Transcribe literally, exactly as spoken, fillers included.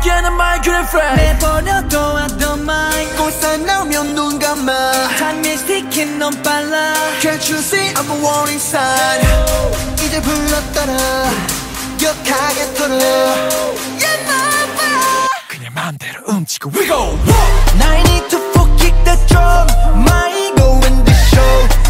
함께하는 my girlfriend 내버려둬 I don't mind 꽃살 나오면 눈 감아 타임이 스틱인 넌 빨라 Can't you see I'm a warning sign 이제 불렀더라 격하게 털어 Yeah mama 그냥 마음대로 훔치고 we go Now I need to fuck kick the drum My go in the show